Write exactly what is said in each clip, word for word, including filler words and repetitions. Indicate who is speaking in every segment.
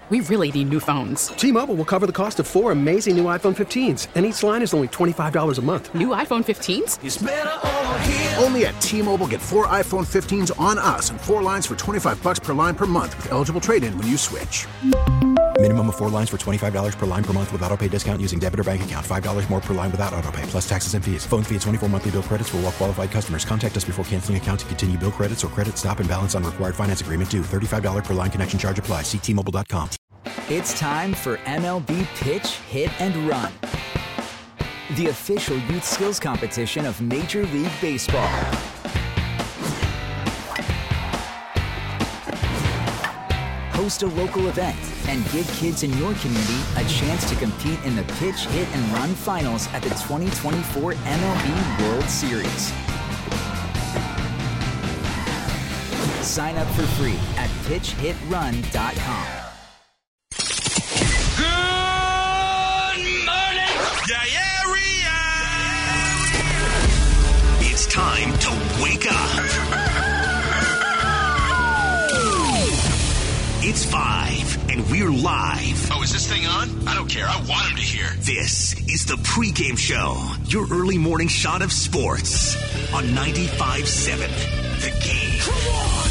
Speaker 1: We really need new phones.
Speaker 2: T-Mobile will cover the cost of four amazing new iPhone fifteens, and each line is only twenty-five dollars a month.
Speaker 1: New iPhone fifteens?
Speaker 3: It's better over here.
Speaker 4: Only at T-Mobile, get four iPhone fifteens on us and four lines for twenty-five dollars per line per month with eligible trade-in when you switch.
Speaker 5: Minimum of four lines for twenty-five dollars per line per month with autopay discount using debit or bank account. five dollars more per line without autopay, plus taxes and fees. Phone fee at twenty-four monthly bill credits for well-qualified customers. Contact us before canceling account to continue bill credits or credit stop and balance on required finance agreement due. thirty-five dollars per line connection charge applies. See T Mobile dot com.
Speaker 6: It's time for M L B Pitch, Hit, and Run, the official youth skills competition of Major League Baseball. Host a local event and give kids in your community a chance to compete in the Pitch, Hit, and Run finals at the twenty twenty-four M L B World Series. Sign up for free at pitch hit run dot com.
Speaker 3: Good morning, diarrhea!
Speaker 7: It's time to wake up. It's five, and we're live.
Speaker 8: Oh, is this thing on? I don't care. I want him to hear.
Speaker 7: This is the pregame show, your early morning shot of sports on ninety-five seven The Game. Come on!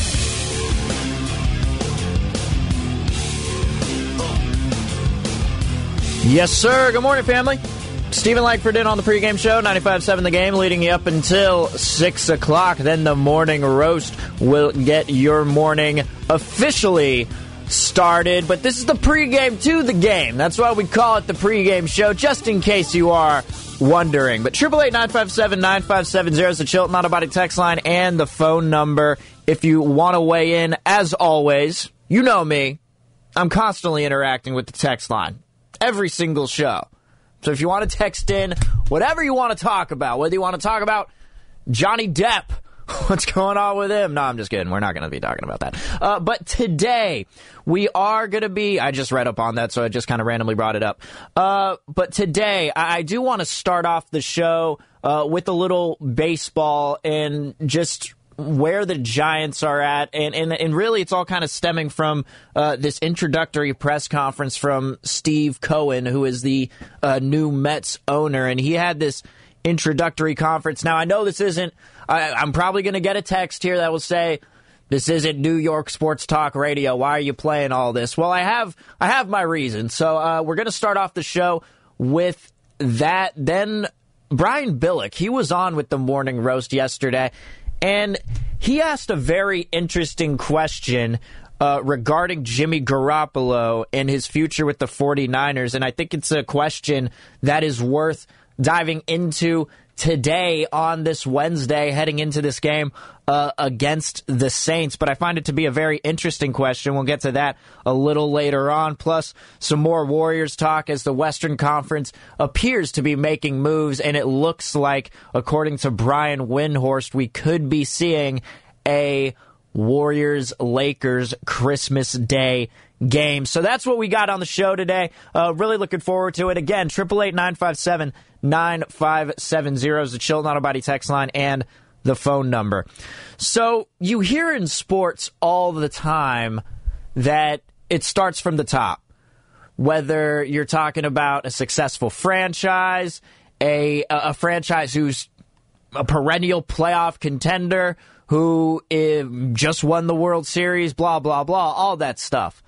Speaker 9: Yes, sir. Good morning, family. Stephen Langford in on the pregame show, ninety-five seven The Game, leading you up until six o'clock. Then the morning roast will get your morning officially started. But this is the pregame to the game. That's why we call it the pregame show, just in case you are wondering. But eight eight eight, nine five seven, nine five seven zero is the Chilton Auto Body text line and the phone number if you want to weigh in. As always, you know me. I'm constantly interacting with the text line. Every single show. So if you want to text in whatever you want to talk about, whether you want to talk about Johnny Depp, what's going on with him? No, I'm just kidding. We're not going to be talking about that. Uh, but today, we are going to be, I just read up on that, so I just kind of randomly brought it up. Uh, but today, I, I do want to start off the show uh, with a little baseball and just where the Giants are at, and, and, and really it's all kind of stemming from uh, this introductory press conference from Steve Cohen, who is the uh, new Mets owner, and he had this introductory conference. Now, I know this isn't, I, I'm probably going to get a text here that will say, this isn't New York Sports Talk Radio, why are you playing all this? Well, I have I have my reasons, so uh, we're going to start off the show with that. Then Brian Billick, he was on with the Morning Roast yesterday, and he asked a very interesting question uh, regarding Jimmy Garoppolo and his future with the 49ers. And I think it's a question that is worth diving into today on this Wednesday, heading into this game uh, against the Saints. But I find it to be a very interesting question. We'll get to that a little later on. Plus, some more Warriors talk as the Western Conference appears to be making moves. And it looks like, according to Brian Windhorst, we could be seeing a Warriors-Lakers Christmas Day game. So that's what we got on the show today. Uh, really looking forward to it. Again, eight eight eight, nine five seven, nine five seven zero is the Chilton Auto Body text line and the phone number. So you hear in sports all the time that it starts from the top. Whether you're talking about a successful franchise, a a franchise who's a perennial playoff contender, who just won the World Series, blah, blah, blah, all that stuff.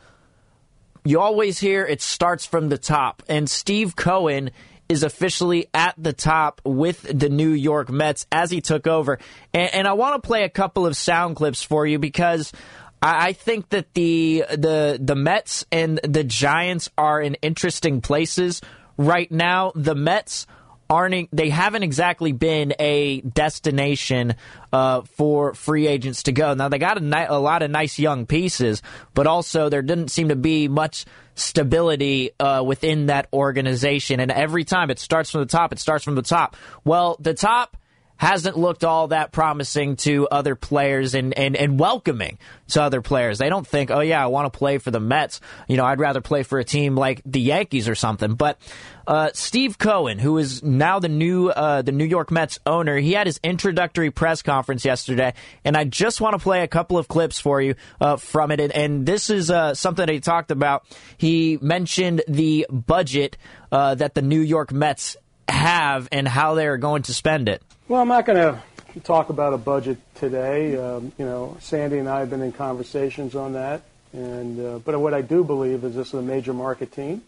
Speaker 9: You always hear it starts from the top, and Steve Cohen is officially at the top with the New York Mets as he took over. And, and I want to play a couple of sound clips for you because I, I think that the the the Mets and the Giants are in interesting places right now. The Mets aren't they haven't exactly been a destination uh, for free agents to go. Now, they got a, ni- a lot of nice young pieces, but also there didn't seem to be much stability uh, within that organization. And every time it starts from the top, it starts from the top. Well, the top hasn't looked all that promising to other players and, and, and welcoming to other players. They don't think, oh, yeah, I want to play for the Mets. You know, I'd rather play for a team like the Yankees or something. But uh, Steve Cohen, who is now the new uh, the New York Mets owner, he had his introductory press conference yesterday, and I just want to play a couple of clips for you uh, from it. And, and this is uh, something that he talked about. He mentioned the budget uh, that the New York Mets have and how they're going to spend it.
Speaker 10: Well, I'm not going to talk about a budget today. Um, you know, Sandy and I have been in conversations on that. And uh, but what I do believe is this is a major market team,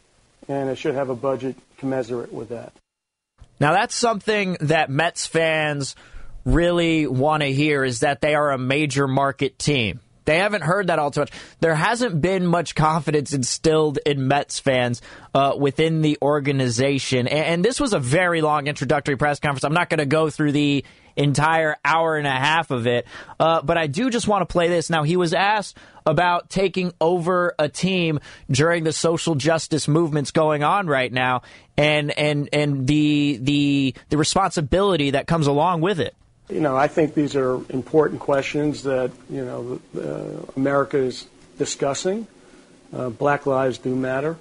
Speaker 10: and it should have a budget commensurate with that.
Speaker 9: Now, that's something that Mets fans really want to hear, is that they are a major market team. They haven't heard that all too much. There hasn't been much confidence instilled in Mets fans uh, within the organization. And, and this was a very long introductory press conference. I'm not going to go through the entire hour and a half of it, uh, but I do just want to play this. Now, he was asked about taking over a team during the social justice movements going on right now, and and and the the the responsibility that comes along with it.
Speaker 10: You know, I think these are important questions that, you know, uh, America is discussing. Uh, Black lives do matter.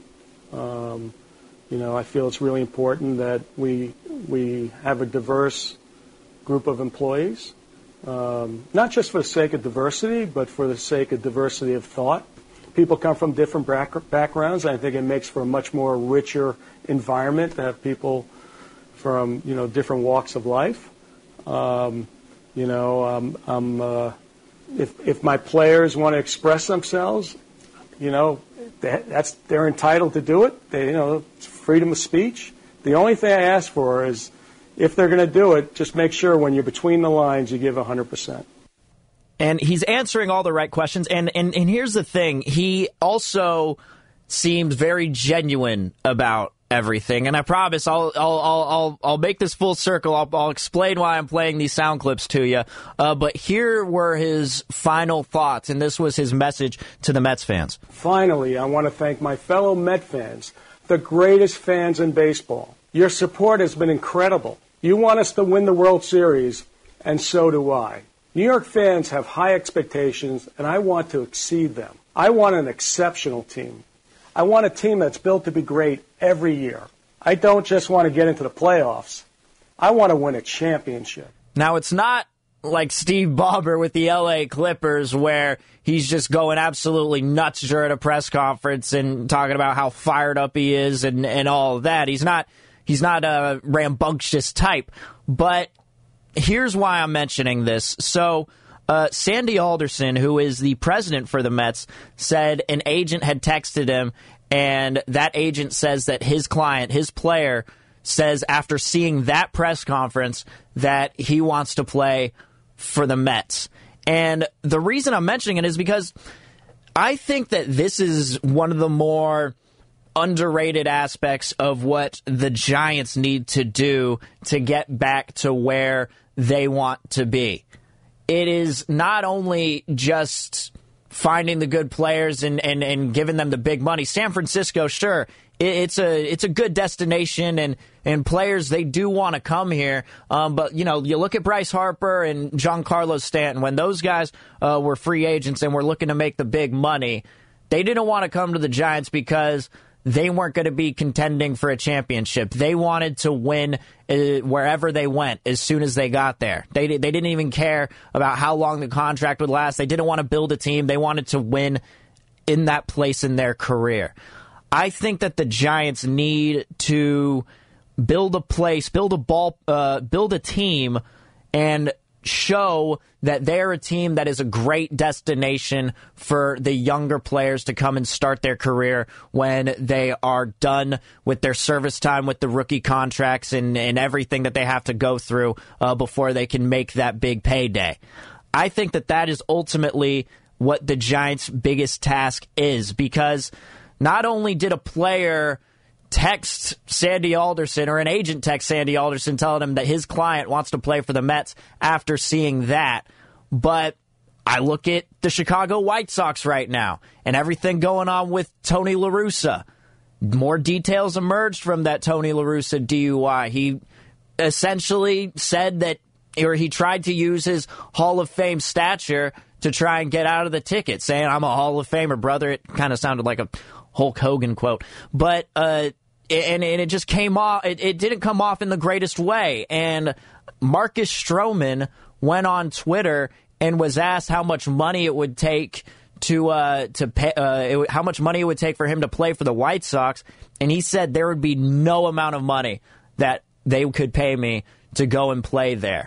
Speaker 10: Um, you know, I feel it's really important that we we have a diverse group of employees, um, not just for the sake of diversity, but for the sake of diversity of thought. People come from different back- backgrounds. I think it makes for a much more richer environment to have people from, you know, different walks of life. Um, you know, um, I'm, uh, if if my players want to express themselves, you know, that, that's they're entitled to do it. They, you know, it's freedom of speech. The only thing I ask for is, if they're going to do it, just make sure when you're between the lines, you give one hundred percent.
Speaker 9: And he's answering all the right questions. And, and, and here's the thing. He also seemed very genuine about everything. And I promise I'll I'll I'll I'll, I'll make this full circle. I'll, I'll explain why I'm playing these sound clips to you. Uh, but here were his final thoughts, and this was his message to the Mets fans.
Speaker 10: Finally, I want to thank my fellow Met fans, the greatest fans in baseball. Your support has been incredible. You want us to win the World Series, and so do I. New York fans have high expectations, and I want to exceed them. I want an exceptional team. I want a team that's built to be great every year. I don't just want to get into the playoffs. I want to win a championship.
Speaker 9: Now, it's not like Steve Ballmer with the L A Clippers, where he's just going absolutely nuts during a press conference and talking about how fired up he is and, and all of that. He's not he's not a rambunctious type. But here's why I'm mentioning this. So uh, Sandy Alderson, who is the president for the Mets, said an agent had texted him, and that agent says that his client, his player, says after seeing that press conference that he wants to play for the Mets. And the reason I'm mentioning it is because I think that this is one of the more underrated aspects of what the Giants need to do to get back to where they want to be. It is not only just finding the good players and, and, and giving them the big money. San Francisco, sure, it, it's a it's a good destination, and, and players, they do want to come here. Um, but, you know, you look at Bryce Harper and Giancarlo Stanton. When those guys uh, were free agents and were looking to make the big money, they didn't want to come to the Giants because they weren't going to be contending for a championship. They wanted to win uh, wherever they went as soon as they got there. They they didn't even care about how long the contract would last. They didn't want to build a team. They wanted to win in that place in their career. I think that the Giants need to build a place, build a ball, uh, build a team, and show that they're a team that is a great destination for the younger players to come and start their career when they are done with their service time with the rookie contracts and, and everything that they have to go through uh, before they can make that big payday. I think that that is ultimately what the Giants' biggest task is, because not only did a player text Sandy Alderson, or an agent text Sandy Alderson telling him that his client wants to play for the Mets after seeing that, but I look at the Chicago White Sox right now and everything going on with Tony La Russa. More details emerged from that Tony La Russa D U I. He essentially said that, or he tried to use his Hall of Fame stature to try and get out of the ticket, saying, I'm a Hall of Famer, brother. It kind of sounded like a Hulk Hogan quote. But, uh, and, and it just came off, it, it didn't come off in the greatest way. And Marcus Stroman went on Twitter and was asked how much money it would take to, uh, to pay, uh, it, how much money it would take for him to play for the White Sox. And he said there would be no amount of money that they could pay me to go and play there.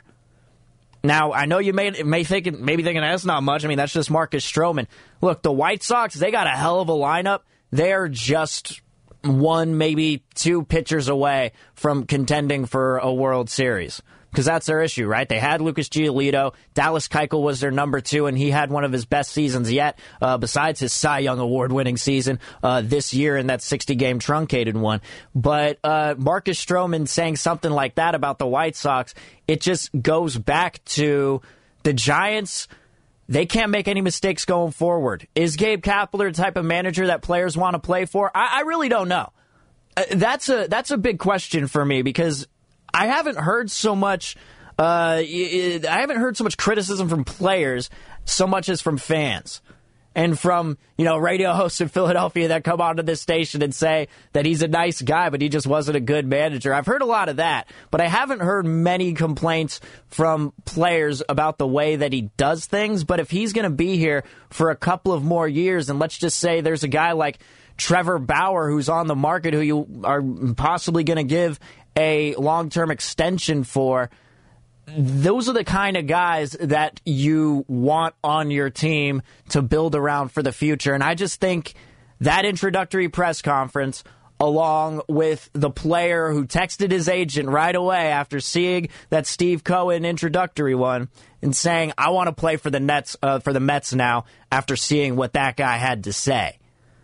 Speaker 9: Now, I know you may, may think, maybe thinking that's not much. I mean, that's just Marcus Stroman. Look, the White Sox, they got a hell of a lineup. They're just one, maybe two pitchers away from contending for a World Series. Because that's their issue, right? They had Lucas Giolito. Dallas Keuchel was their number two, and he had one of his best seasons yet, uh, besides his Cy Young Award-winning season uh, this year in that sixty-game truncated one. But uh, Marcus Stroman saying something like that about the White Sox, it just goes back to the Giants. They can't make any mistakes going forward. Is Gabe Kapler the type of manager that players want to play for? I, I really don't know. Uh, that's a that's a big question for me, because I haven't heard so much. Uh, I haven't heard so much criticism from players, so much as from fans, and from you know radio hosts in Philadelphia that come onto this station and say that he's a nice guy, but he just wasn't a good manager. I've heard a lot of that, but I haven't heard many complaints from players about the way that he does things. But if he's going to be here for a couple of more years, and let's just say there's a guy like Trevor Bauer who's on the market who you are possibly going to give a long-term extension for, those are the kind of guys that you want on your team to build around for the future. And I just think that introductory press conference, along with the player who texted his agent right away after seeing that Steve Cohen introductory one and saying, I want to play for the Nets, uh, for the Mets now, after seeing what that guy had to say.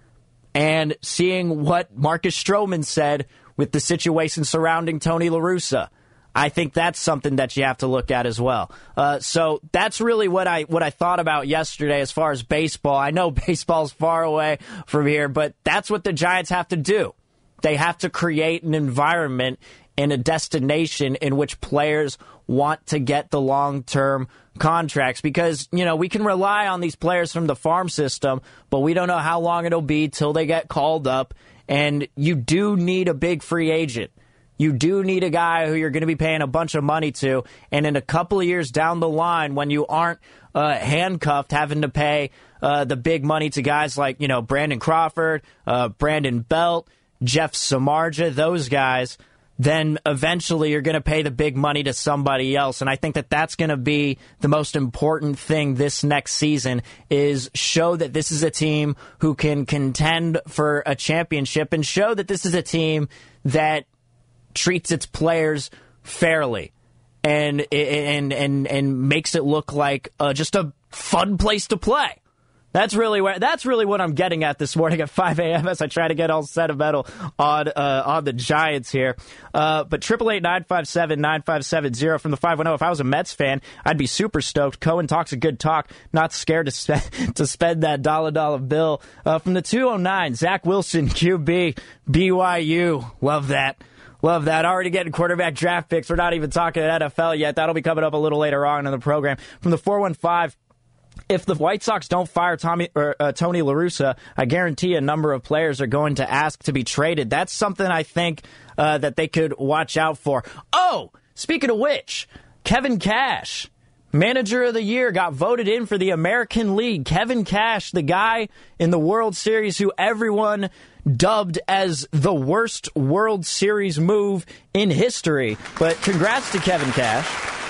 Speaker 9: And seeing what Marcus Stroman said with the situation surrounding Tony La Russa, I think that's something that you have to look at as well. Uh, so that's really what I what I thought about yesterday as far as baseball. I know baseball's far away from here, but that's what the Giants have to do. They have to create an environment and a destination in which players want to get the long-term contracts, because, you know, we can rely on these players from the farm system, but we don't know how long it'll be till they get called up. And you do need a big free agent. You do need a guy who you're going to be paying a bunch of money to. And in a couple of years down the line, when you aren't uh, handcuffed having to pay uh, the big money to guys like, you know, Brandon Crawford, uh, Brandon Belt, Jeff Samardzija, those guys, then eventually you're going to pay the big money to somebody else. And I think that that's going to be the most important thing this next season, is show that this is a team who can contend for a championship, and show that this is a team that treats its players fairly and and and, and makes it look like uh, just a fun place to play. That's really where. That's really what I'm getting at this morning at five a.m. as I try to get all sentimental on uh, on the Giants here. Uh, but triple eight nine five seven nine five seven zero from the five one zero. If I was a Mets fan, I'd be super stoked. Cohen talks a good talk, not scared to spend to spend that dollar dollar bill. Uh, from the two oh nine, Zach Wilson, Q B, B Y U. Love that. Love that. Already getting quarterback draft picks. We're not even talking N F L yet. That'll be coming up a little later on in the program. From the four one five. If the White Sox don't fire Tommy or uh, Tony La Russa, I guarantee a number of players are going to ask to be traded. That's something I think uh, that they could watch out for. Oh, speaking of which, Kevin Cash, Manager of the Year, got voted in for the American League. Kevin Cash, the guy in the World Series who everyone dubbed as the worst World Series move in history. But congrats to Kevin Cash.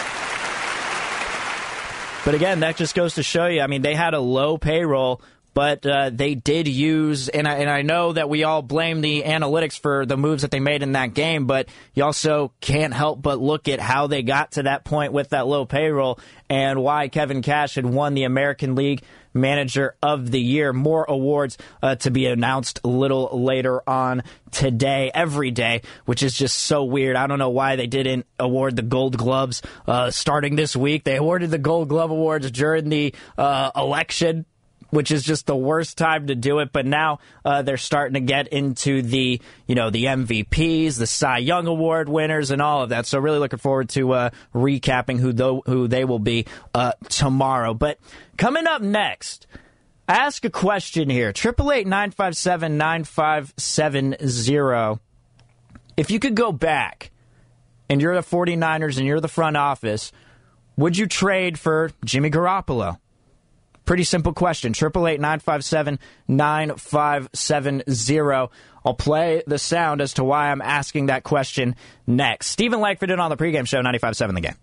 Speaker 9: But again, that just goes to show you, I mean, they had a low payroll, but uh, they did use, and I, and I know that we all blame the analytics for the moves that they made in that game, but you also can't help but look at how they got to that point with that low payroll and why Kevin Cash had won the American League Manager of the Year. More awards uh, to be announced a little later on today, every day, which is just so weird. I don't know why they didn't award the Gold Gloves uh, starting this week. They awarded the Gold Glove Awards during the uh, election. which is just the worst time to do it. But now uh, they're starting to get into the, you know, the M V Ps, the Cy Young Award winners, and all of that. So really looking forward to uh, recapping who th- who they will be uh, tomorrow. But coming up next, ask a question here. eight eight eight, nine five seven, nine five seven zero. If you could go back and you're the 49ers and you're the front office, would you trade for Jimmy Garoppolo? Pretty simple question. eight eight eight, nine five seven, nine five seven zero. I'll play the sound as to why I'm asking that question next. Stephen Langford in on the pregame show, ninety-five point seven The Game.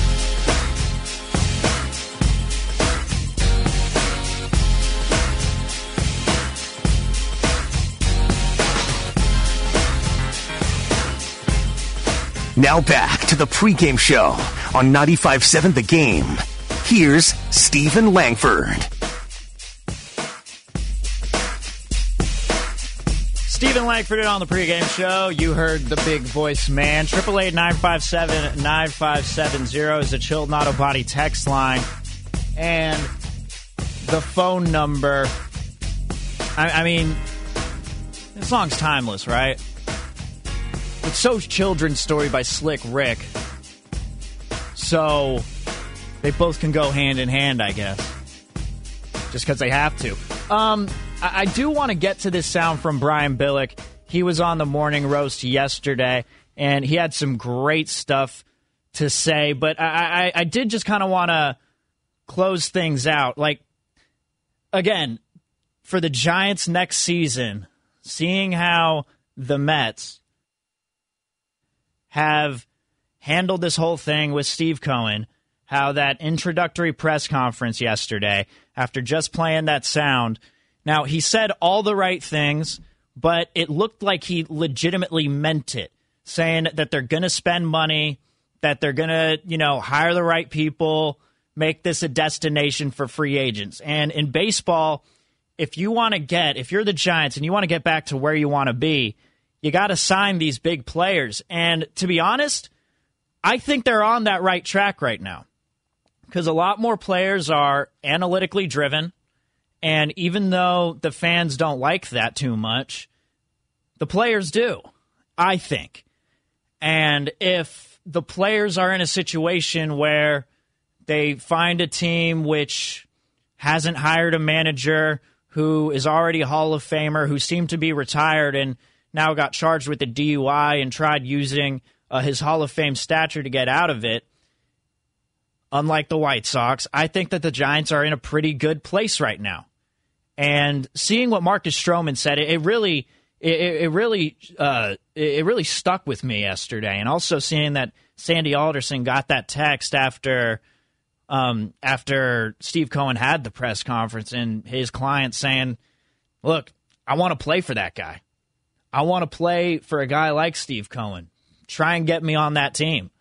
Speaker 7: Now back to the pregame show on ninety-five point seven The Game. Here's Stephen Langford.
Speaker 9: Stephen Langford on the pregame show. You heard the big voice man. eight eight eight, nine five seven, nine five seven zero is the Chilton Auto Body text line. And the phone number, I, I mean, this song's timeless, right? It's so's Children's Story by Slick Rick. So they both can go hand in hand, I guess. Just because they have to. Um, I, I do want to get to this sound from Brian Billick. He was on the Morning Roast yesterday, and he had some great stuff to say. But I, I, I did just kind of want to close things out. Like, again, for the Giants next season, seeing how the Mets have handled this whole thing with Steve Cohen, how that introductory press conference yesterday, after just playing that sound, now he said all the right things, but it looked like he legitimately meant it, saying that they're going to spend money, that they're going to, you know, hire the right people, make this a destination for free agents. And in baseball, if you want to get, if you're the Giants and you want to get back to where you want to be, you got to sign these big players. And to be honest, I think they're on that right track right now, because a lot more players are analytically driven. And even though the fans don't like that too much, the players do, I think. And if the players are in a situation where they find a team which hasn't hired a manager who is already a Hall of Famer, who seemed to be retired and now got charged with a D U I and tried using uh, his Hall of Fame stature to get out of it, unlike the White Sox, I think that the Giants are in a pretty good place right now. And seeing what Marcus Stroman said, it, it really, it, it really, uh, it really stuck with me yesterday. And also seeing that Sandy Alderson got that text after, um, after Steve Cohen had the press conference, and his client saying, "Look, I want to play for that guy. I want to play for a guy like Steve Cohen. Try and get me on that team."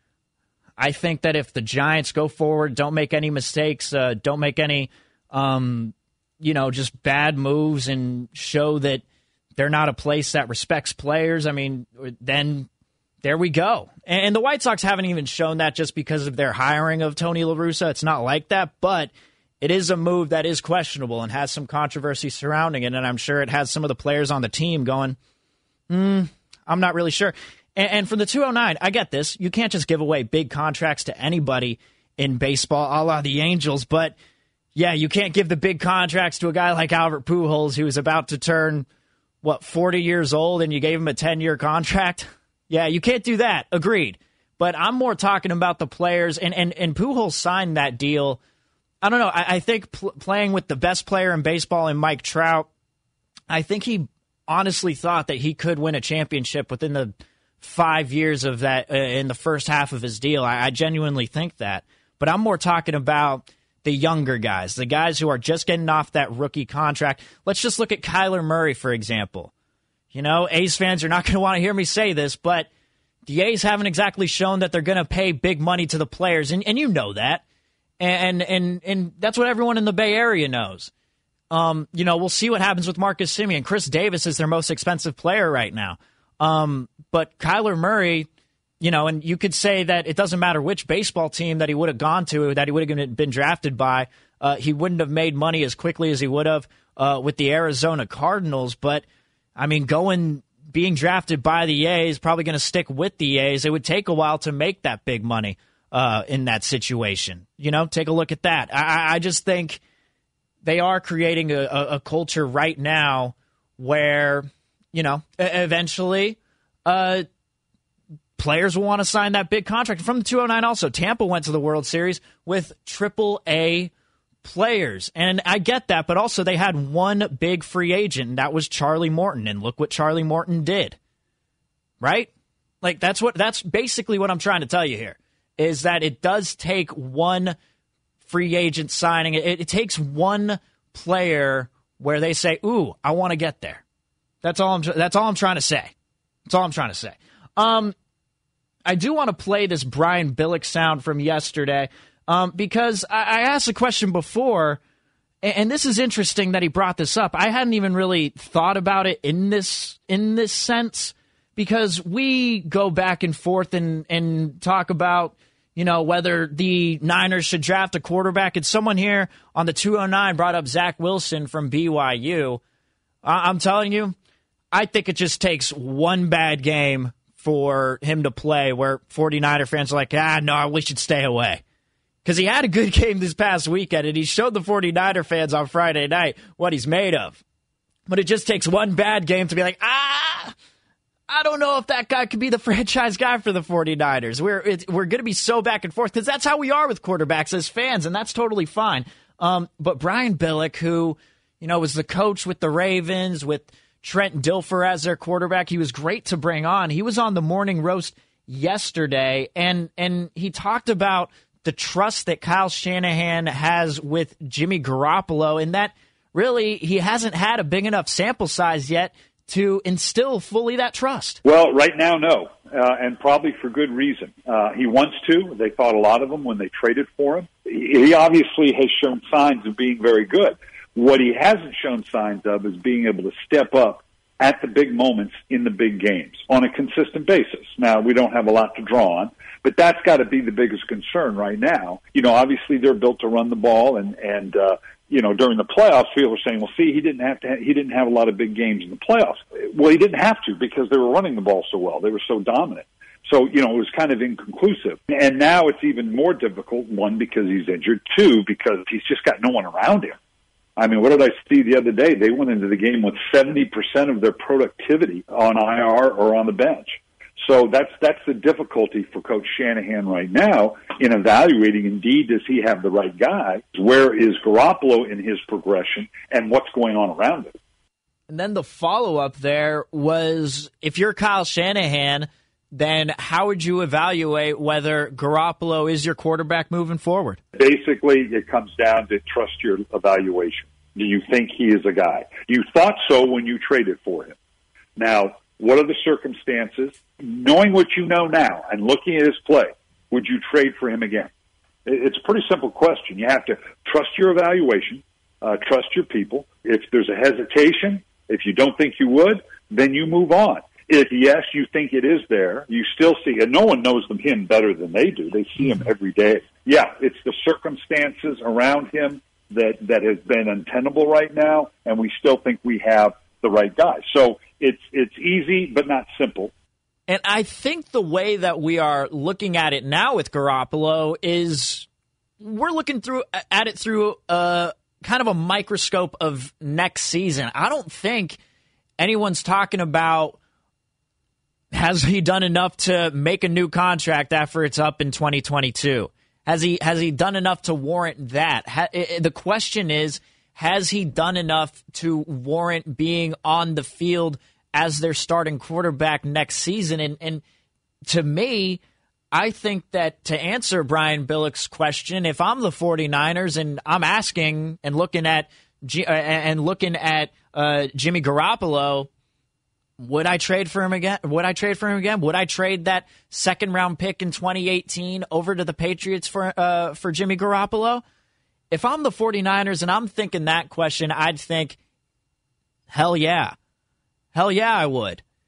Speaker 9: I think that if the Giants go forward, don't make any mistakes, uh, don't make any, um, you know, just bad moves, and show that they're not a place that respects players, I mean, then there we go. And the White Sox haven't even shown that just because of their hiring of Tony La Russa. It's not like that, but it is a move that is questionable and has some controversy surrounding it, and I'm sure it has some of the players on the team going, hmm, I'm not really sure. And, and for the two oh nine, I get this. You can't just give away big contracts to anybody in baseball, a la the Angels, but yeah, you can't give the big contracts to a guy like Albert Pujols, who's about to turn, what, forty years old, and you gave him a ten-year contract? Yeah, you can't do that. Agreed. But I'm more talking about the players, and, and, and Pujols signed that deal. I don't know. I, I think pl- playing with the best player in baseball in Mike Trout, I think he honestly thought that he could win a championship within the five years of that, uh, in the first half of his deal. I, I genuinely think that. But I'm more talking about the younger guys, the guys who are just getting off that rookie contract. Let's just look at Kyler Murray, for example. You know, A's fans are not going to want to hear me say this, but the A's haven't exactly shown that they're going to pay big money to the players, and, and you know that. And, and and that's what everyone in the Bay Area knows. Um, you know, we'll see what happens with Marcus Semien. Chris Davis is their most expensive player right now. Um, but Kyler Murray, you know, and you could say that it doesn't matter which baseball team that he would have gone to, that he would have been drafted by, uh, he wouldn't have made money as quickly as he would have uh, with the Arizona Cardinals. But, I mean, going being drafted by the A's, probably going to stick with the A's. It would take a while to make that big money uh, in that situation. You know, take a look at that. I, I just think they are creating a, a, a culture right now where, you know, eventually uh, players will want to sign that big contract. From the two oh nine also, Tampa went to the World Series with triple A players. And I get that, but also they had one big free agent, and that was Charlie Morton. And look what Charlie Morton did. Right? Like, that's what that's basically what I'm trying to tell you here, is that it does take one free agent signing. It, it takes one player where they say, ooh, I want to get there. That's all I'm that's all I'm trying to say. That's all I'm trying to say. Um, I do want to play this Brian Billick sound from yesterday. Um, because I, I asked a question before, and, and this is interesting that he brought this up. I hadn't even really thought about it in this in this sense, because we go back and forth and, and talk about, you know, whether the Niners should draft a quarterback. And someone here on the two oh nine brought up Zach Wilson from B Y U. I, I'm telling you, I think it just takes one bad game for him to play where 49er fans are like, ah, no, we should stay away. Because he had a good game this past weekend, and he showed the 49er fans on Friday night what he's made of. But it just takes one bad game to be like, ah, I don't know if that guy could be the franchise guy for the 49ers. We're it, we're going to be so back and forth, because that's how we are with quarterbacks as fans, and that's totally fine. Um, but Brian Billick, who, you know, was the coach with the Ravens, with Trent Dilfer as their quarterback, he was great to bring on. He was on the Morning Roast yesterday, and and he talked about the trust that Kyle Shanahan has with Jimmy Garoppolo, and that really he hasn't had a big enough sample size yet to instill fully that trust.
Speaker 11: Well, right now, no, uh, and probably for good reason. Uh, he wants to. They thought a lot of him when they traded for him. He obviously has shown signs of being very good. What he hasn't shown signs of is being able to step up at the big moments in the big games on a consistent basis. Now, we don't have a lot to draw on, but that's got to be the biggest concern right now. You know, obviously they're built to run the ball, and and uh, you know, during the playoffs, people were saying, "Well, see, he didn't have to. Ha- he didn't have a lot of big games in the playoffs." Well, he didn't have to, because they were running the ball so well. They were so dominant. So, you know, it was kind of inconclusive. And now it's even more difficult. One, because he's injured. Two, because he's just got no one around him. I mean, what did I see the other day? They went into the game with seventy percent of their productivity on I R or on the bench. So that's that's the difficulty for Coach Shanahan right now in evaluating, indeed, does he have the right guy? Where is Garoppolo in his progression, and what's going on around him?
Speaker 9: And then the follow-up there was, if you're Kyle Shanahan, then how would you evaluate whether Garoppolo is your quarterback moving forward?
Speaker 11: Basically, it comes down to trust your evaluation. Do you think he is a guy? You thought so when you traded for him. Now, what are the circumstances? Knowing what you know now and looking at his play, would you trade for him again? It's a pretty simple question. You have to trust your evaluation, uh, trust your people. If there's a hesitation, if you don't think you would, then you move on. If, yes, you think it is there, you still see, and no one knows them, him better than they do. They see him every day. Yeah, it's the circumstances around him that, that has been untenable right now, and we still think we have the right guy. So it's it's easy, but not simple.
Speaker 9: And I think the way that we are looking at it now with Garoppolo is we're looking through at it through a kind of a microscope of next season. I don't think anyone's talking about, has he done enough to make a new contract after it's up in twenty twenty-two? Has he has he done enough to warrant that? Ha, the question is, has he done enough to warrant being on the field as their starting quarterback next season? And, and to me, I think that to answer Brian Billick's question, if I'm the 49ers and I'm asking and looking at G, uh, and looking at uh, Jimmy Garoppolo, would I trade for him again? Would I trade for him again? Would I trade that second round pick in twenty eighteen over to the Patriots for uh, for Jimmy Garoppolo? If I'm the 49ers and I'm thinking that question, I'd think, hell yeah. Hell yeah, I would.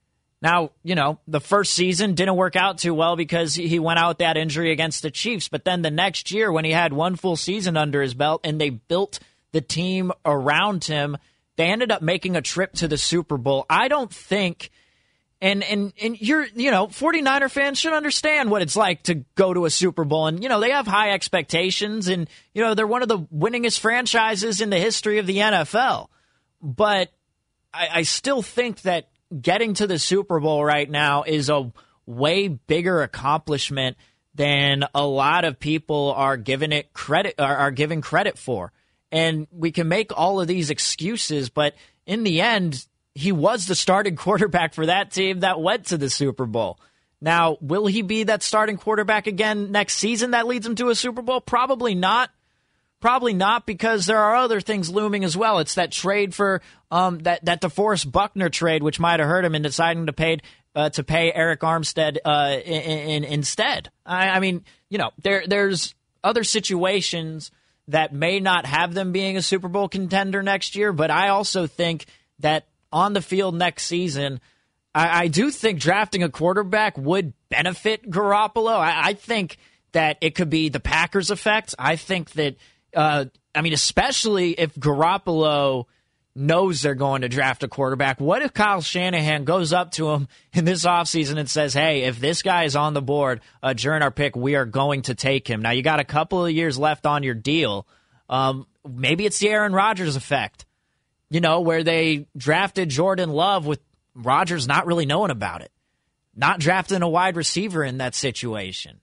Speaker 9: Now, you know, the first season didn't work out too well because he went out with that injury against the Chiefs. But then the next year, when he had one full season under his belt and they built the team around him, they ended up making a trip to the Super Bowl. I don't think, and and and you're, you know, 49er fans should understand what it's like to go to a Super Bowl. And, you know, they have high expectations and, you know, they're one of the winningest franchises in the history of the N F L. But I, I still think that getting to the Super Bowl right now is a way bigger accomplishment than a lot of people are giving it credit are, are giving credit for. And we can make all of these excuses, but in the end, he was the starting quarterback for that team that went to the Super Bowl. Now, will he be that starting quarterback again next season that leads him to a Super Bowl? Probably not. Probably not, because there are other things looming as well. It's that trade for um, that that DeForest Buckner trade, which might have hurt him in deciding to pay uh, to pay Eric Armstead uh, in, in, instead. I, I mean, you know, there there's other situations that may not have them being a Super Bowl contender next year, but I also think that on the field next season, I, I do think drafting a quarterback would benefit Garoppolo. I, I think that it could be the Packers effect. I think that. Uh, I mean, especially if Garoppolo knows they're going to draft a quarterback. What if Kyle Shanahan goes up to him in this offseason and says, hey, if this guy is on the board uh, during our pick, we are going to take him. Now, you got a couple of years left on your deal. Um, maybe it's the Aaron Rodgers effect, you know, where they drafted Jordan Love with Rodgers not really knowing about it, not drafting a wide receiver in that situation.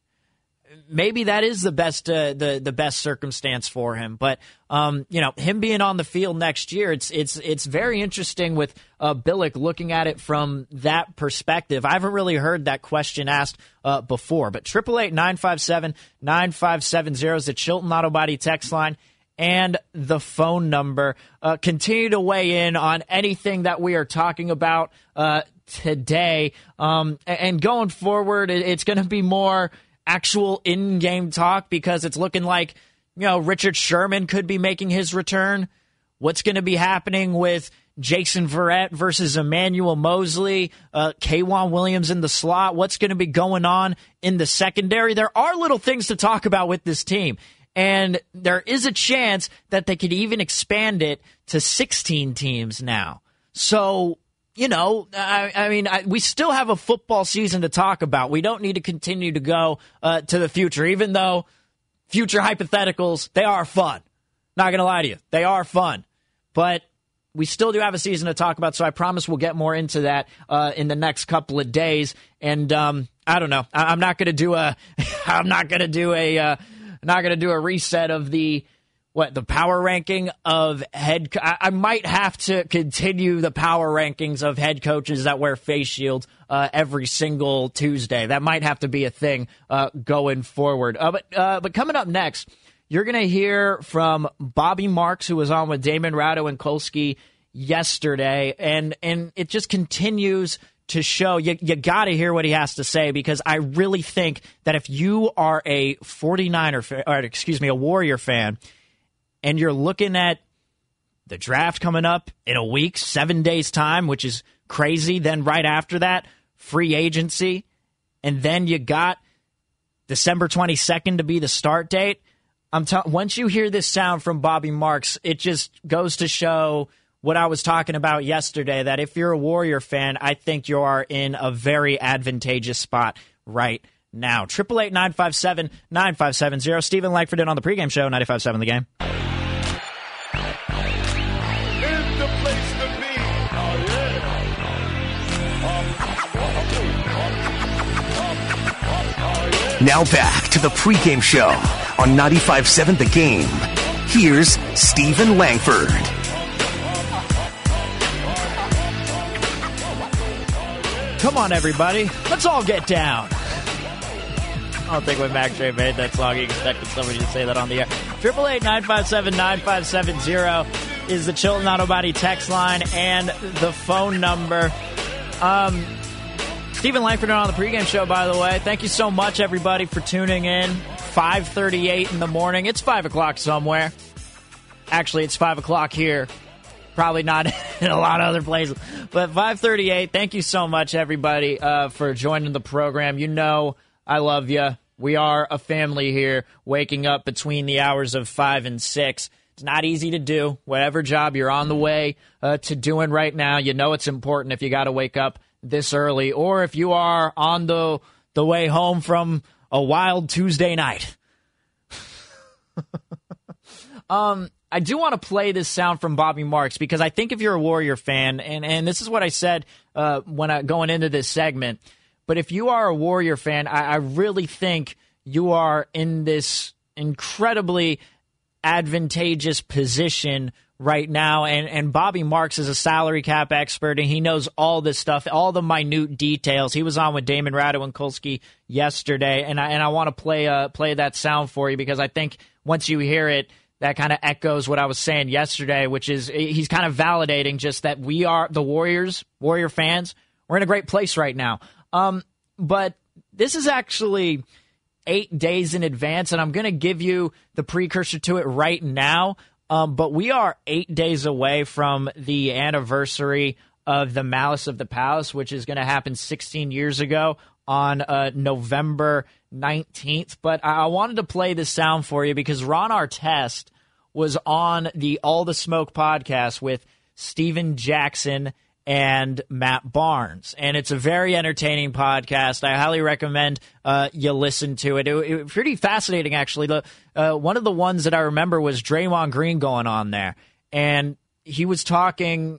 Speaker 9: Maybe that is the best uh, the the best circumstance for him, but um, you know, him being on the field next year, it's it's it's very interesting with uh, Billick looking at it from that perspective. I haven't really heard that question asked uh, before, but triple eight nine five seven nine five seven zero is the Chilton Auto Body text line and the phone number. Uh, continue to weigh in on anything that we are talking about uh, today, um, and going forward, it's going to be more actual in-game talk because it's looking like, you know, Richard Sherman could be making his return. What's going to be happening with Jason Verrett versus Emmanuel Mosley, uh, K'Wan Williams in the slot? What's going to be going on in the secondary? There are little things to talk about with this team, and there is a chance that they could even expand it to sixteen teams now. So, you know, I, I mean, I, we still have a football season to talk about. We don't need to continue to go uh, to the future, even though future hypotheticals, they are fun. Not going to lie to you. They are fun. But we still do have a season to talk about, so I promise we'll get more into that uh, in the next couple of days. And um, I don't know. I, I'm not going to do a I'm not going to do a uh, not going to do a reset of the What, the power ranking of head co- I, I might have to continue the power rankings of head coaches that wear face shields uh, every single Tuesday. That might have to be a thing uh, going forward. Uh, but uh, but coming up next, you're going to hear from Bobby Marks, who was on with Damon Ratto and Kolsky yesterday, and and it just continues to show you, you got to hear what he has to say, because I really think that if you are a 49er fa- or excuse me, a Warrior fan, and you're looking at the draft coming up in a week, seven days' time, which is crazy. Then right after that, free agency. And then you got December twenty-second to be the start date. I'm t- Once you hear this sound from Bobby Marks, it just goes to show what I was talking about yesterday, that if you're a Warrior fan, I think you are in a very advantageous spot right now. triple eight nine five seven nine five seven zero. Stephen Langford in on the pregame show, ninety-five seven The Game.
Speaker 7: Now back to the pregame show on ninety-five seven The Game. Here's Stephen Langford.
Speaker 9: Come on, everybody. Let's all get down. I don't think when Mac Dre made that song, he expected somebody to say that on the air. triple eight nine five seven nine five seven zero is the Chilton Auto Body text line and the phone number. Um... Stephen Langford on the pregame show, by the way. Thank you so much, everybody, for tuning in. five thirty-eight in the morning. It's five o'clock somewhere. Actually, it's five o'clock here Probably not in a lot of other places. But five thirty-eight, thank you so much, everybody, uh, for joining the program. You know I love you. We are a family here, waking up between the hours of five and six. It's not easy to do. Whatever job you're on the way uh, to doing right now, you know it's important if you got to wake up this early, or if you are on the the way home from a wild Tuesday night. um. I do want to play this sound from Bobby Marks because I think if you're a Warrior fan, and, and this is what I said uh, when I going into this segment, but if you are a Warrior fan, I, I really think you are in this incredibly advantageous position right now. And, and Bobby Marks is a salary cap expert, and he knows all this stuff, all the minute details. He was on with Damon Radowankulski yesterday, and I, and I want to play uh, play that sound for you because I think once you hear it, that kind of echoes what I was saying yesterday, which is he's kind of validating just that we are the Warriors, Warrior fans. We're in a great place right now. Um, but this is actually eight days in advance, and I'm going to give you the precursor to it right now. Um, but we are eight days away from the anniversary of the Malice of the Palace, which is going to happen sixteen years ago on uh, November nineteenth. But I-, I wanted to play this sound for you because Ron Artest was on the All the Smoke podcast with Steven Jackson and Matt Barnes. And it's a very entertaining podcast. I highly recommend uh, you listen to it. It, it pretty fascinating, actually. The uh, one of the ones that I remember was Draymond Green going on there. And he was talking,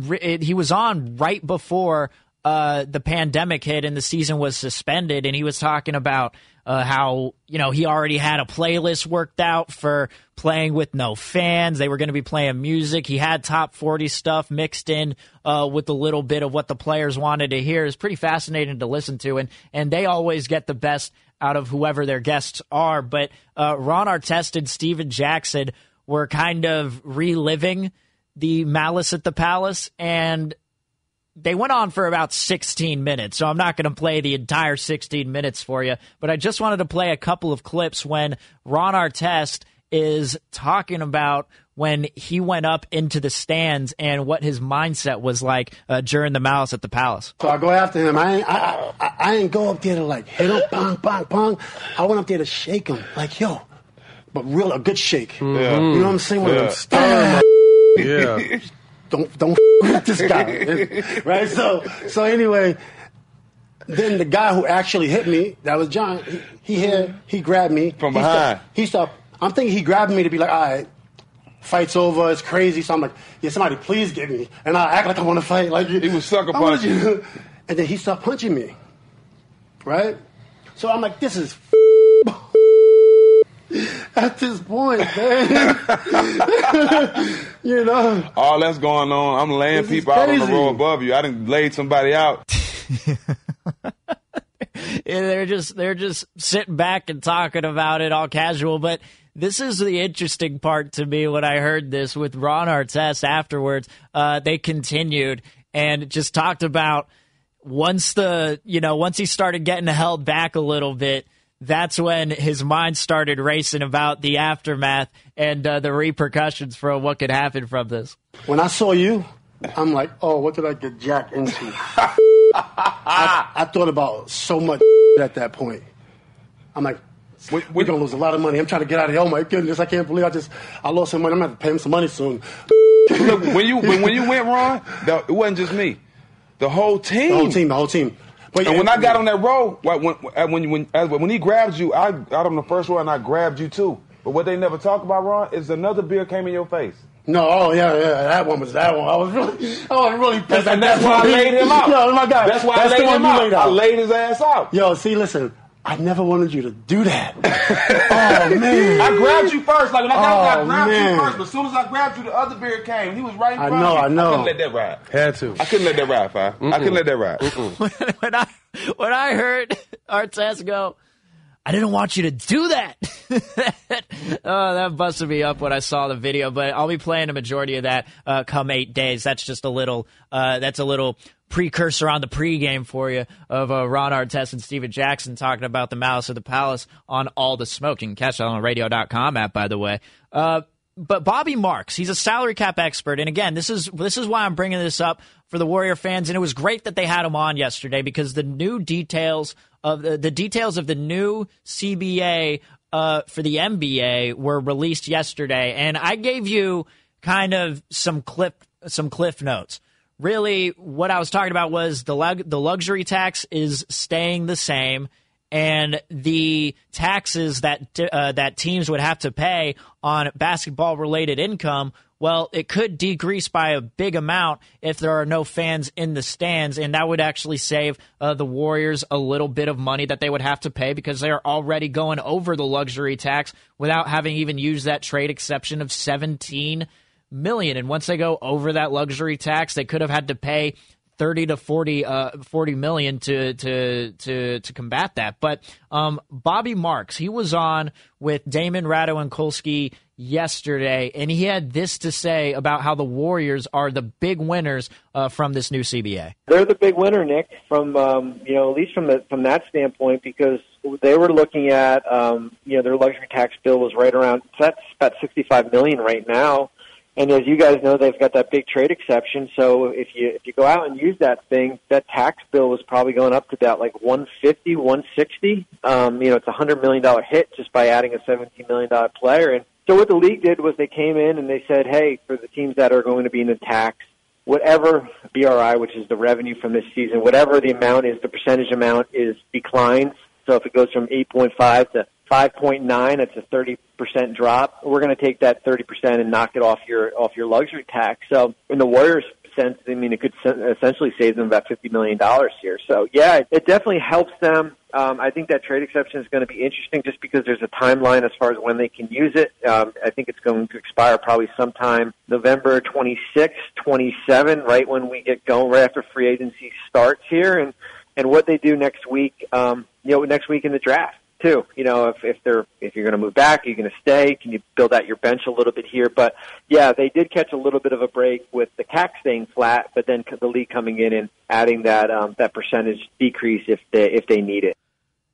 Speaker 9: he was on right before uh, the pandemic hit and the season was suspended. And he was talking about Uh, how, you know, he already had a playlist worked out for playing with no fans. They were going to be playing music. He had top forty stuff mixed in uh, with a little bit of what the players wanted to hear. It's pretty fascinating to listen to, and, and they always get the best out of whoever their guests are. But uh, Ron Artest and Steven Jackson were kind of reliving the Malice at the Palace, and they went on for about sixteen minutes, so I'm not going to play the entire sixteen minutes for you, but I just wanted to play a couple of clips when Ron Artest is talking about when he went up into the stands and what his mindset was like uh, during the Malice at the Palace.
Speaker 12: So I go after him. I ain't, I, I, I ain't go up there to, like, hit him, bang, bang, bang. I went up there to shake him, like, yo, but real, a good shake. Mm-hmm. Yeah. You know what I'm saying? When yeah. I'm yeah. Don't don't with this guy, right? So so anyway, then the guy who actually hit me, that was John. He he, hit, he grabbed me
Speaker 13: from behind.
Speaker 12: He stopped. I'm thinking he grabbed me to be like, all right, fight's over, it's crazy. So I'm like, yeah, somebody please get me, and I act like I want to fight. Like
Speaker 13: he was sucker punching,
Speaker 12: and then he stopped punching me, right? So I'm like, this is. At this point, man. You know.
Speaker 13: All that's going on. I'm laying this people out on the row above you. I done laid somebody out.
Speaker 9: Yeah, they're just they're just sitting back and talking about it all casual. But this is the interesting part to me when I heard this with Ron Artest afterwards. Uh, they continued and just talked about once the you know once he started getting held back a little bit. That's when his mind started racing about the aftermath and uh, the repercussions for what could happen from this.
Speaker 12: When I saw you, I'm like, oh, what did I get jacked into? I, I thought about so much at that point. I'm like, we're, we're going to lose a lot of money. I'm trying to get out of here. Oh, my goodness, I can't believe I just I lost some money. I'm going to have to pay him some money soon.
Speaker 13: Look, when you when, when you went, Ron, that, it wasn't just me. The whole team.
Speaker 12: The whole team, the whole team.
Speaker 13: But and yeah, when I got on that row, when when when, when he grabbed you, I got on the first row and I grabbed you too. But what they never talk about, Ron, is another beer came in your face.
Speaker 12: No, oh yeah, yeah, that one was that one. I was really, I was really pissed.
Speaker 13: And that's why I laid him out.
Speaker 12: Yo, my God,
Speaker 13: that's why that's I laid him out. out. I laid his ass out.
Speaker 12: Yo, see, listen, I never wanted you to do that. Oh man,
Speaker 13: I grabbed you first. Like when I got oh, I grabbed man. you first. But as soon as I grabbed you, the other beer came. He was right in front
Speaker 12: I know,
Speaker 13: of you.
Speaker 12: I know.
Speaker 13: I couldn't let that ride.
Speaker 14: Had to.
Speaker 13: I couldn't let that ride, Fi. I couldn't let that ride.
Speaker 9: when I when I heard Artest go, I didn't want you to do that. Oh, that busted me up when I saw the video. But I'll be playing a majority of that uh, come eight days. That's just a little. Uh, that's a little precursor on the pregame for you of uh, Ron Artest and Steven Jackson talking about the Malice of the Palace on All the Smoke. You can catch that on the radio dot com app, by the way. Uh, but Bobby Marks, he's a salary cap expert, and again, this is this is why I'm bringing this up for the Warrior fans, and it was great that they had him on yesterday because the new details of the, the details of the new C B A uh, for the N B A were released yesterday, and I gave you kind of some clip some cliff notes. Really, what I was talking about was the lug- the luxury tax is staying the same, and the taxes that uh, that teams would have to pay on basketball-related income, well, it could decrease by a big amount if there are no fans in the stands, and that would actually save uh, the Warriors a little bit of money that they would have to pay because they are already going over the luxury tax without having even used that trade exception of seventeen million. And once they go over that luxury tax, they could have had to pay thirty to forty, uh, forty million to to to to combat that. But um, Bobby Marks, he was on with Damon Rado and Kolsky yesterday, and he had this to say about how the Warriors are the big winners uh, from this new C B A.
Speaker 14: They're the big winner, Nick, from um, you know at least from the, from that standpoint, because they were looking at um, you know their luxury tax bill was right around that's about sixty-five million right now. And as you guys know, they've got that big trade exception. So if you if you go out and use that thing, that tax bill was probably going up to about like one fifty, one sixty. Um, you know, it's a hundred million dollar hit just by adding a seventeen million dollar player. And so what the league did was they came in and they said, hey, for the teams that are going to be in the tax, whatever B R I, which is the revenue from this season, whatever the amount is, the percentage amount is declines. So if it goes from eight point five to five point nine, it's a thirty percent drop. We're going to take that thirty percent and knock it off your off your luxury tax. So in the Warriors' sense, I mean, it could essentially save them about fifty million dollars here. So, yeah, it definitely helps them. Um, I think that trade exception is going to be interesting just because there's a timeline as far as when they can use it. Um, I think it's going to expire probably sometime November twenty-sixth, twenty-seventh, right when we get going, right after free agency starts here. And, and what they do next week, um, you know, next week in the draft. Too, you know, if if they're if you're going to move back, are you going to stay? Can you build out your bench a little bit here? But yeah, they did catch a little bit of a break with the C A C staying flat, but then the league coming in and adding that um, that percentage decrease if they if they need it.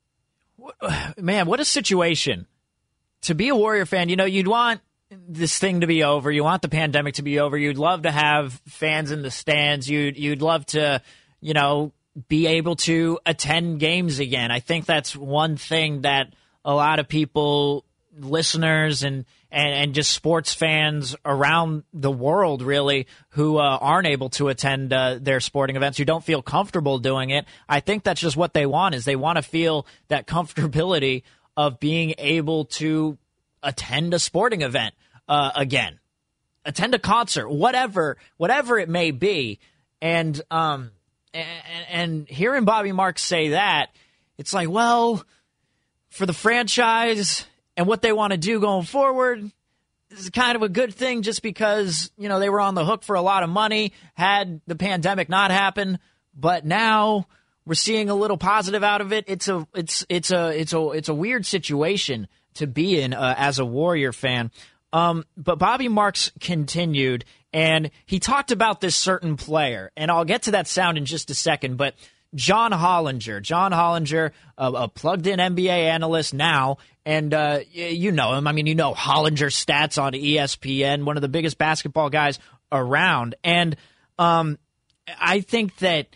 Speaker 9: Man, what a situation to be a Warrior fan. You know, you'd want this thing to be over. You want the pandemic to be over. You'd love to have fans in the stands. You'd you'd love to, you know, be able to attend games again. I think that's one thing that a lot of people, listeners and, and, and just sports fans around the world really who uh, aren't able to attend uh, their sporting events, who don't feel comfortable doing it. I think that's just what they want is they want to feel that comfortability of being able to attend a sporting event uh, again, attend a concert, whatever, whatever it may be. And, um, And, and hearing Bobby Marks say that, it's like, well, for the franchise and what they want to do going forward, this is kind of a good thing just because, you know, they were on the hook for a lot of money had the pandemic not happened. But now we're seeing a little positive out of it. It's a it's it's a it's a it's a weird situation to be in uh, as a Warrior fan. Um, but Bobby Marks continued, and he talked about this certain player, and I'll get to that sound in just a second, but John Hollinger. John Hollinger, a, a plugged-in N B A analyst now, and uh, you know him. I mean, you know Hollinger's stats on E S P N, one of the biggest basketball guys around. And um, I think that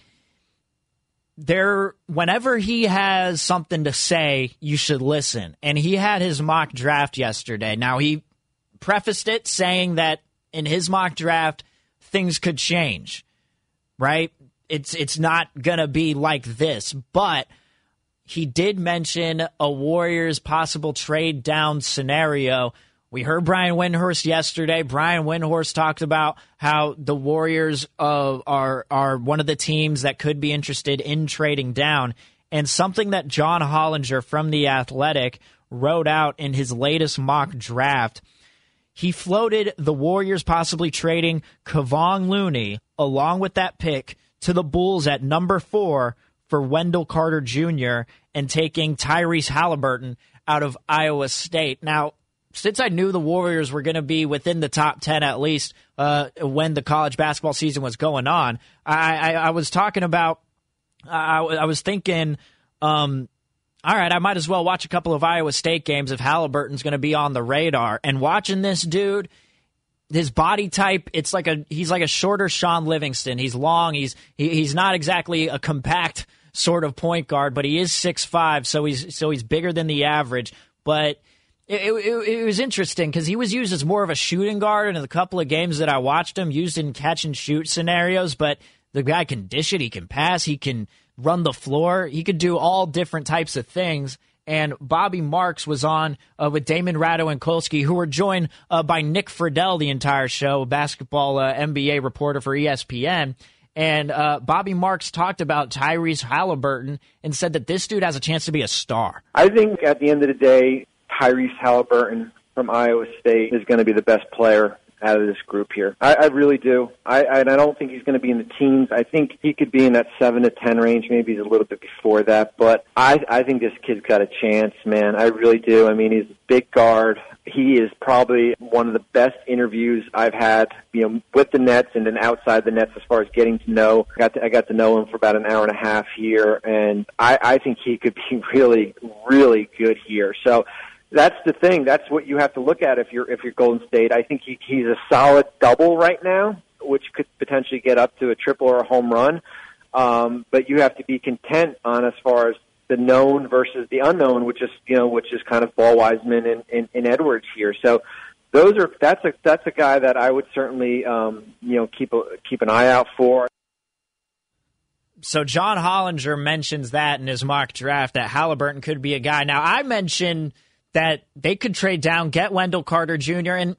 Speaker 9: there, whenever he has something to say, you should listen. And he had his mock draft yesterday. Now, he prefaced it saying that in his mock draft, things could change, right? It's it's not going to be like this, but he did mention a Warriors possible trade down scenario. We heard Brian Windhorst yesterday. Brian Windhorst talked about how the Warriors uh, are are one of the teams that could be interested in trading down, and something that John Hollinger from The Athletic wrote out in his latest mock draft. He floated the Warriors possibly trading Kevon Looney along with that pick to the Bulls at number four for Wendell Carter Junior and taking Tyrese Halliburton out of Iowa State. Now, since I knew the Warriors were going to be within the top ten at least uh, when the college basketball season was going on, I, I, I was talking about, I, I was thinking, um, all right, I might as well watch a couple of Iowa State games if Halliburton's going to be on the radar. And watching this dude, his body type, it's like a he's like a shorter Sean Livingston. He's long. He's he, he's not exactly a compact sort of point guard, but he is six five, so he's so he's bigger than the average. But it, it, it was interesting because he was used as more of a shooting guard in a couple of games that I watched him, used in catch and shoot scenarios. But the guy can dish it, he can pass, he can run the floor, he could do all different types of things. And Bobby Marks was on uh, with Damon Rado and Kolsky, who were joined uh, by Nick Friedel the entire show, a basketball uh, N B A reporter for E S P N. And uh, Bobby Marks talked about Tyrese Halliburton and said that this dude has a chance to be a star.
Speaker 14: I think at the end of the day, Tyrese Halliburton from Iowa State is going to be the best player out of this group here. I, I really do. I, I, I don't think he's going to be in the teens. I think he could be in that seven to ten range. Maybe he's a little bit before that. But I, I think this kid's got a chance, man. I really do. I mean, he's a big guard. He is probably one of the best interviews I've had, you know, with the Nets and then outside the Nets as far as getting to know. I got to, I got to know him for about an hour and a half here, and I, I think he could be really, really good here. So that's the thing. That's what you have to look at if you're if you're Golden State. I think he, he's a solid double right now, which could potentially get up to a triple or a home run. Um, but you have to be content on as far as the known versus the unknown, which is you know which is kind of Ball Wiseman and, and, and Edwards here. So those are that's a that's a guy that I would certainly um, you know keep a, keep an eye out for.
Speaker 9: So John Hollinger mentions that in his mock draft that Halliburton could be a guy. Now I mentioned that they could trade down, get Wendell Carter Junior And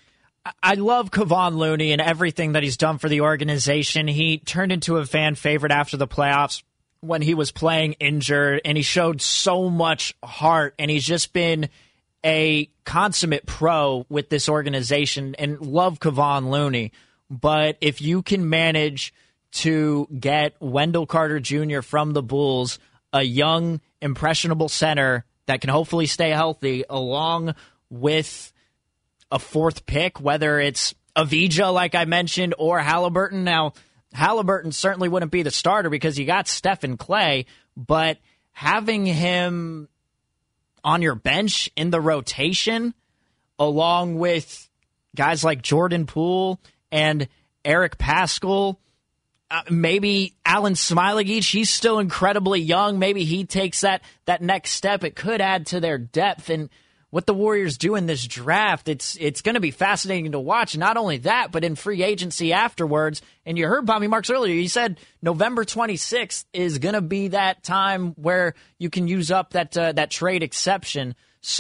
Speaker 9: I love Kevon Looney and everything that he's done for the organization. He turned into a fan favorite after the playoffs when he was playing injured, and he showed so much heart, and he's just been a consummate pro with this organization, and love Kevon Looney. But if you can manage to get Wendell Carter Junior from the Bulls, a young, impressionable center that can hopefully stay healthy, along with a fourth pick, whether it's Avdija, like I mentioned, or Halliburton. Now, Halliburton certainly wouldn't be the starter because you got Stephen Clay, but having him on your bench in the rotation, along with guys like Jordan Poole and Eric Paschall, Uh, maybe Alan Smailagic, he's still incredibly young. Maybe he takes that that next step. It could add to their depth. And what the Warriors do in this draft, it's it's going to be fascinating to watch. Not only that, but in free agency afterwards. And you heard Bobby Marks earlier. He said November twenty-sixth is going to be that time where you can use up that uh, that trade exception.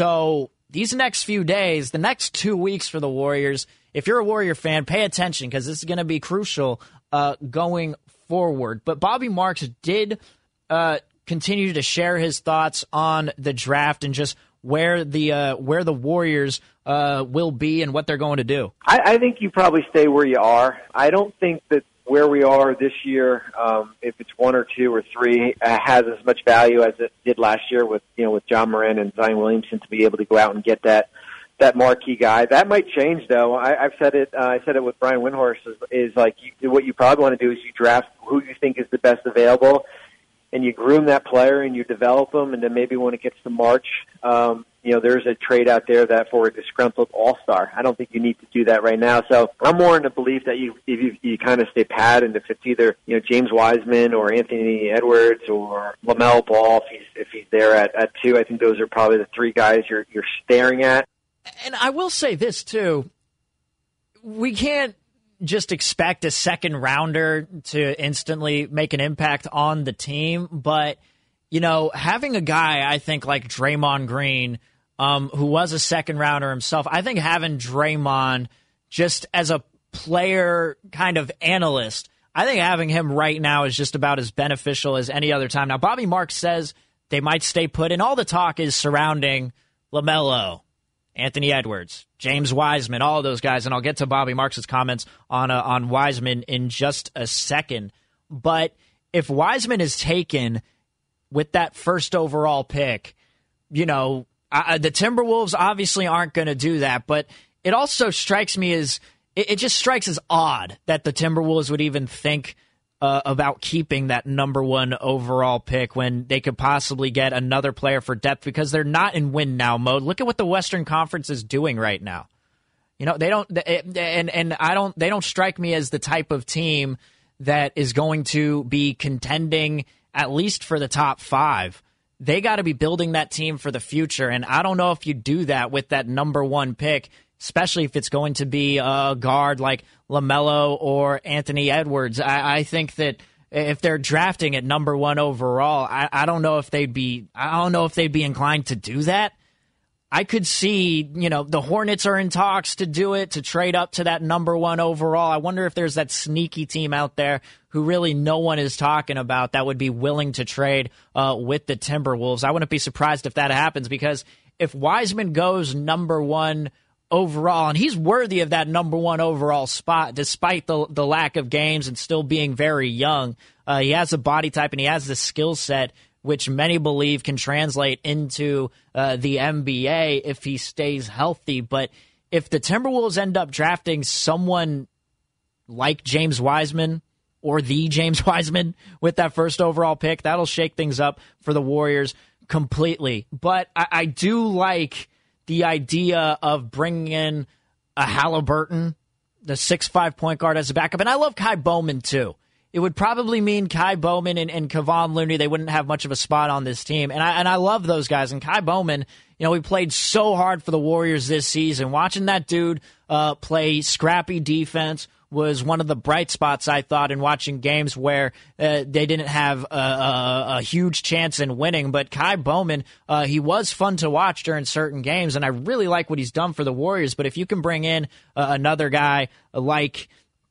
Speaker 9: So these next few days, the next two weeks for the Warriors, if you're a Warrior fan, pay attention because this is going to be crucial Uh, going forward. But Bobby Marks did uh, continue to share his thoughts on the draft and just where the uh, where the Warriors uh, will be and what they're going to do.
Speaker 14: I, I think you probably stay where you are. I don't think that where we are this year, um, if it's one or two or three, uh, has as much value as it did last year with you know with John Moran and Zion Williamson to be able to go out and get that that marquee guy. That might change, though. I, I've said it. Uh, I said it with Brian Windhorst. Is, is like you, what you probably want to do is you draft who you think is the best available, and you groom that player and you develop them, and then maybe when it gets to March, um, you know, there's a trade out there that for a disgruntled all-star. I don't think you need to do that right now. So I'm more in the belief that you if you, you kind of stay pat, and if it's either you know James Wiseman or Anthony Edwards or LaMelo Ball, if he's if he's there at, at two, I think those are probably the three guys you're you're staring at.
Speaker 9: And I will say this, too. We can't just expect a second rounder to instantly make an impact on the team. But, you know, having a guy, I think, like Draymond Green, um, who was a second rounder himself, I think having Draymond just as a player kind of analyst, I think having him right now is just about as beneficial as any other time. Now, Bobby Marks says they might stay put, and all the talk is surrounding LaMelo, Anthony Edwards, James Wiseman, all of those guys, and I'll get to Bobby Marks' comments on uh, on Wiseman in just a second. But if Wiseman is taken with that first overall pick, you know, uh, the Timberwolves obviously aren't going to do that, but it also strikes me as, it, it just strikes as odd that the Timberwolves would even think uh, about keeping that number one overall pick when they could possibly get another player for depth because they're not in win now mode. Look at what the Western Conference is doing right now. You know, they don't, and and I don't, they don't strike me as the type of team that is going to be contending at least for the top five. They got to be building that team for the future, and I don't know if you do that with that number one pick, especially if it's going to be a guard like LaMelo or Anthony Edwards. I, I think that if they're drafting at number one overall, I, I don't know if they'd be, I don't know if they'd be inclined to do that. I could see, you know, the Hornets are in talks to do it, to trade up to that number one overall. I wonder if there's that sneaky team out there who really no one is talking about that would be willing to trade uh, with the Timberwolves. I wouldn't be surprised if that happens because if Wiseman goes number one overall, and he's worthy of that number one overall spot despite the the lack of games and still being very young, uh, he has a body type and he has the skill set which many believe can translate into uh, the N B A if he stays healthy. But if the Timberwolves end up drafting someone like James Wiseman or the James Wiseman with that first overall pick, that'll shake things up for the Warriors completely. But I, I do like the idea of bringing in a Halliburton, the six five point guard, as a backup. And I love Kai Bowman, too. It would probably mean Kai Bowman and, and Kevon Looney, they wouldn't have much of a spot on this team. And I and I love those guys. And Kai Bowman, you know, he played so hard for the Warriors this season. Watching that dude uh, play scrappy defense was one of the bright spots, I thought, in watching games where uh, they didn't have a, a, a huge chance in winning. But Kai Bowman, uh, he was fun to watch during certain games, and I really like what he's done for the Warriors. But if you can bring in uh, another guy like...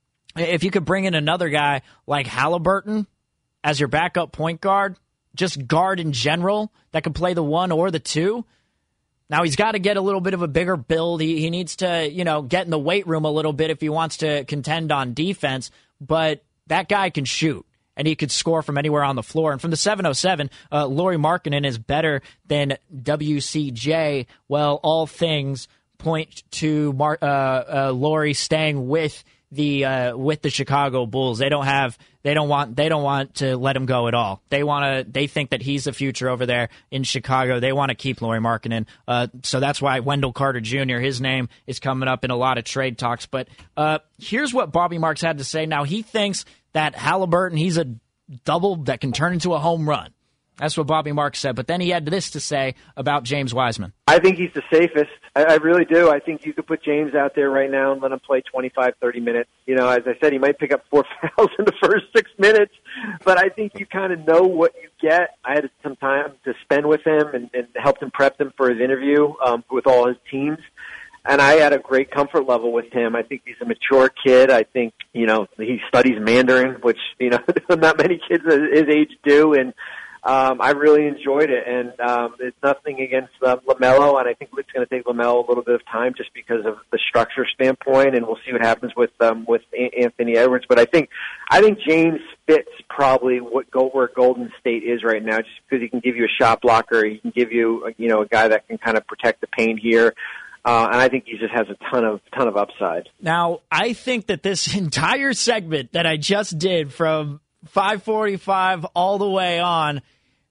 Speaker 9: If you could bring in another guy like Halliburton as your backup point guard, just guard in general, that could play the one or the two. Now, he's got to get a little bit of a bigger build. He, he needs to, you know, get in the weight room a little bit if he wants to contend on defense. But that guy can shoot, and he could score from anywhere on the floor. And from the seven oh seven, uh, Lauri Markkanen is better than W C J. Well, all things point to Mar- uh, uh, Lauri staying with the uh, with the Chicago Bulls. They don't have they don't want they don't want to let him go at all. They want to they think that he's the future over there in Chicago. They want to keep Lauri Markkanen. Uh, so that's why Wendell Carter Junior, his name is coming up in a lot of trade talks. But uh, here's what Bobby Marks had to say. Now, he thinks that Halliburton, he's a double that can turn into a home run. That's what Bobby Marks said. But then he had this to say about James Wiseman.
Speaker 14: I think he's the safest. I, I really do. I think you could put James out there right now and let him play twenty-five, thirty minutes. You know, as I said, he might pick up four fouls in the first six minutes, but I think you kind of know what you get. I had some time to spend with him and, and helped him prep him for his interview um, with all his teams. And I had a great comfort level with him. I think he's a mature kid. I think, you know, he studies Mandarin, which, you know, not many kids his age do. And, Um, I really enjoyed it, and um, it's nothing against uh, LaMelo, and I think it's going to take LaMelo a little bit of time just because of the structure standpoint, and we'll see what happens with um, with a- Anthony Edwards. But I think I think James fits probably what go- where Golden State is right now, just because he can give you a shot blocker, he can give you you know a guy that can kind of protect the paint here. Uh, and I think he just has a ton of ton of upside.
Speaker 9: Now, I think that this entire segment that I just did from five forty-five all the way on,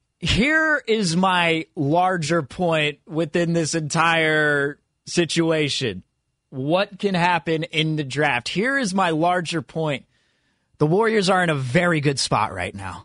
Speaker 9: here is my larger point within this entire situation. What can happen in the draft? Here is my larger point. The Warriors are in a very good spot right now.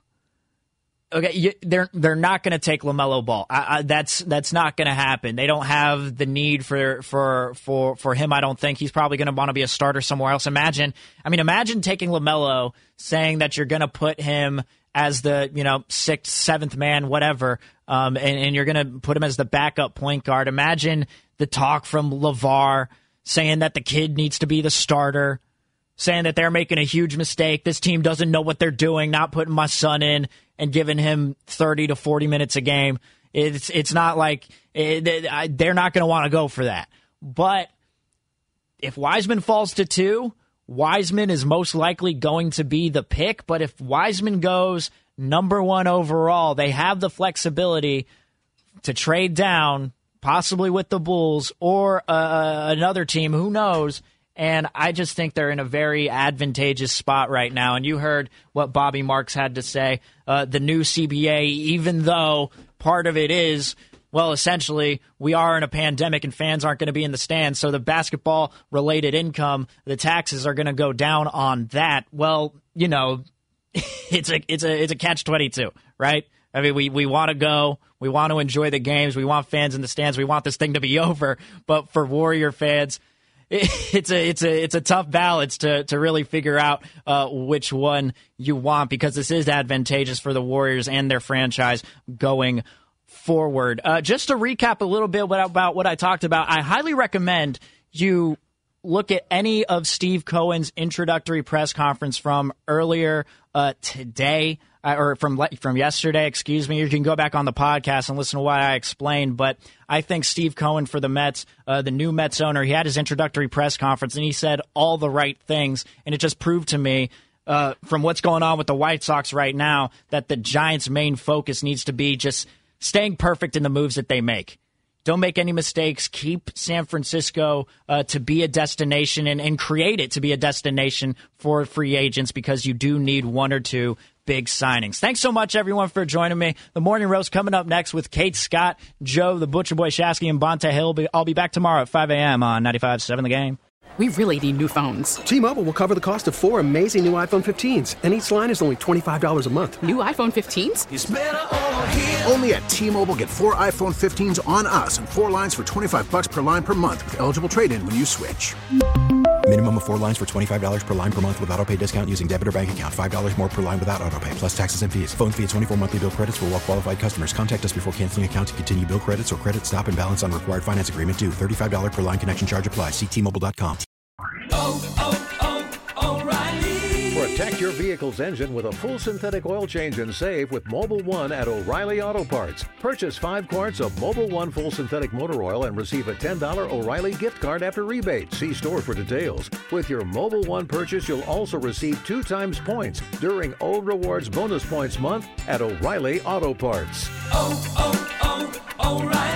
Speaker 9: Okay, you, they're they're not going to take LaMelo Ball. I, I, that's that's not going to happen. They don't have the need for for for for him. I don't think he's probably going to want to be a starter somewhere else. Imagine, I mean, imagine taking LaMelo, saying that you're going to put him as the you know sixth, seventh man, whatever, um, and, and you're going to put him as the backup point guard. Imagine the talk from LeVar saying that the kid needs to be the starter, saying that they're making a huge mistake. This team doesn't know what they're doing, not putting my son in and giving him thirty to forty minutes a game. It's it's not like it, they're not going to want to go for that. But if Wiseman falls to two, Wiseman is most likely going to be the pick. But if Wiseman goes number one overall, they have the flexibility to trade down, possibly with the Bulls or uh, another team, who knows, And I just think they're in a very advantageous spot right now. And you heard what Bobby Marks had to say. Uh, the new C B A, even though part of it is, well, essentially, we are in a pandemic and fans aren't going to be in the stands. So the basketball-related income, the taxes are going to go down on that. Well, you know, it's a it's a it's a catch twenty-two, right? I mean, we, we want to go. We want to enjoy the games. We want fans in the stands. We want this thing to be over. But for Warrior fans, it, it's a it's a it's a tough balance to to really figure out uh, which one you want, because this is advantageous for the Warriors and their franchise going forward. Uh, just to recap a little bit about what I talked about, I highly recommend you look at any of Steve Cohen's introductory press conference from earlier uh, today. Uh, or from from yesterday, excuse me. You can go back on the podcast and listen to what I explained. But I think Steve Cohen for the Mets, uh, the new Mets owner, he had his introductory press conference and he said all the right things. And it just proved to me uh, from what's going on with the White Sox right now that the Giants' main focus needs to be just staying perfect in the moves that they make. Don't make any mistakes. Keep San Francisco uh, to be a destination and, and create it to be a destination for free agents, because you do need one or two big signings. Thanks so much, everyone, for joining me. The Morning Roast coming up next with Kate Scott, Joe, the Butcher Boy Shasky, and Bonta Hill. I'll be back tomorrow at five a.m. on ninety-five point seven The Game.
Speaker 1: We really need new phones.
Speaker 2: T-Mobile will cover the cost of four amazing new iPhone fifteens, and each line is only twenty-five dollars a month.
Speaker 1: New iPhone fifteens?
Speaker 3: It's better over here.
Speaker 4: Only at T-Mobile, get four iPhone fifteens on us and four lines for twenty-five bucks per line per month with eligible trade-in when you switch.
Speaker 5: Minimum of four lines for twenty-five dollars per line per month with autopay discount using debit or bank account. five dollars more per line without autopay, plus taxes and fees. Phone fee at twenty-four monthly bill credits for well-qualified customers. Contact us before canceling account to continue bill credits or credit stop and balance on required finance agreement due. thirty-five dollars per line connection charge applies. See T Mobile dot com.
Speaker 3: Oh, oh, oh, O'Reilly.
Speaker 15: Protect your vehicle's engine with a full synthetic oil change and save with Mobil one at O'Reilly Auto Parts. Purchase five quarts of Mobil one full synthetic motor oil and receive a ten dollars O'Reilly gift card after rebate. See store for details. With your Mobil one purchase, you'll also receive two times points during O Rewards Bonus Points Month at O'Reilly Auto Parts.
Speaker 3: Oh, oh, oh, O'Reilly.